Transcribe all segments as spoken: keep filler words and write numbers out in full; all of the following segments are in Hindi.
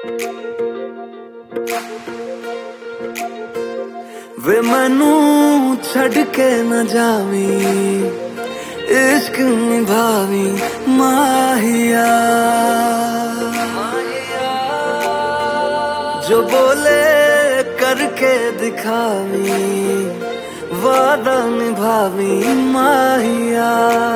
वे मैनू छड़ के न जावी, इश्क निभावी माहिया। जो बोले करके दिखावी, वादा निभावी माहिया।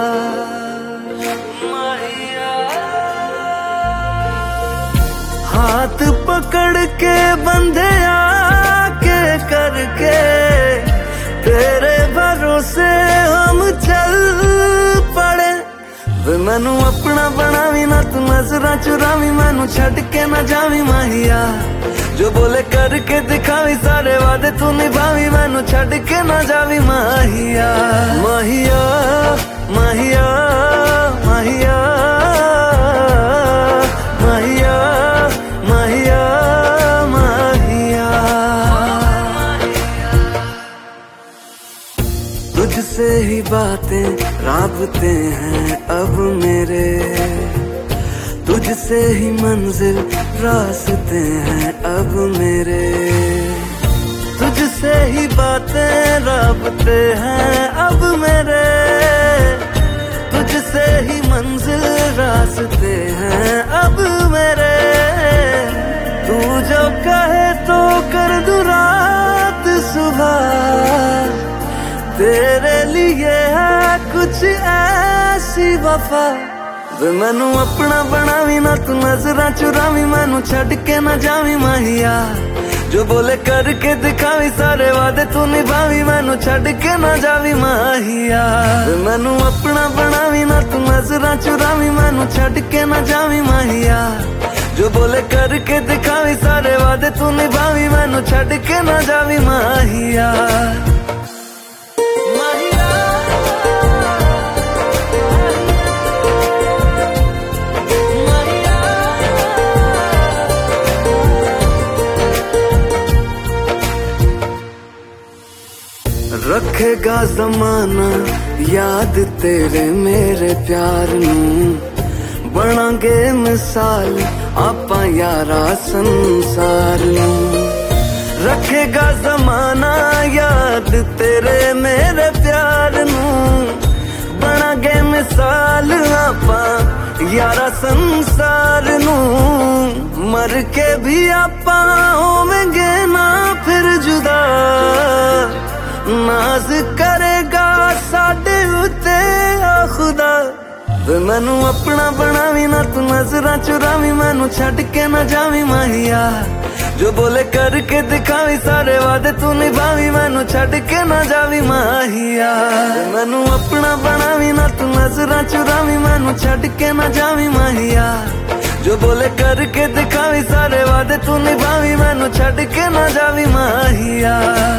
हाथ पकड़ के बंधे आके करके, तेरे भरोसे हम चल पड़े। वे मैनू अपना बनावी ना तू नजरा चुरावी, मैनू छड़ के ना जावी माहिया। जो बोले करके दिखावी, सारे वादे तू निभावी, मैनू छड़ के ना जावी माहिया। माहिया माहिया माहिया माहिया माहिया माहिया। तुझसे ही बातें राबते हैं अब मेरे, तुझसे ही मंजिल रास्ते हैं अब मेरे। तुझसे ही बातें राबते हैं अब मेरे, तुझसे ही मंजिल रास्ते हैं अब मेरे। तू जो कहे तो कर दूं रात सुबह, तेरे लिए है कुछ ऐसी वफा। वे मैनू अपना बनावी ना तू नजरा चुरावी, मैनू छड़ के ना जावी माहिया। जो बोले करके दिखावी, सारे वादे तू निभावी, मैनू छड़ के ना जावी माहिया। वे मैनू अपना बनावी ना तू नजरा चुरावी, मैनू छड़ के ना जावी माहिया। जो बोले करके दिखावी, सारे वादे तू निभावी, मैनू छड़ के ना जावी माहिया। रखेगा जमाना याद तेरे मेरे प्यार नू, बनांगे मिसाल आपां यारा संसार नू। रखेगा जमाना याद तेरे मेरे प्यार नू, बनांगे मिसाल आपां यारा संसार नू। मर के भी आपां होवेंगे ना फिर जुदा, नाज करेगा साडे उत्ते आ खुदा। वे मैनू अपना बनावी ना तू नजरा चुरावी, मैनू छड़ के ना जावी माहिया। जो बोले करके दिखावी, सारे वादे तू निभावी, मैनू छड़ के ना जावी माहिया। वे मैनू अपना बनावी ना तू नजरा चुरावी, मैनू छड़ के ना जावी माहिया। जो बोले करके दिखावी, सारे वादे तू निभावी, मैनू छड़ के ना जावी माहिया।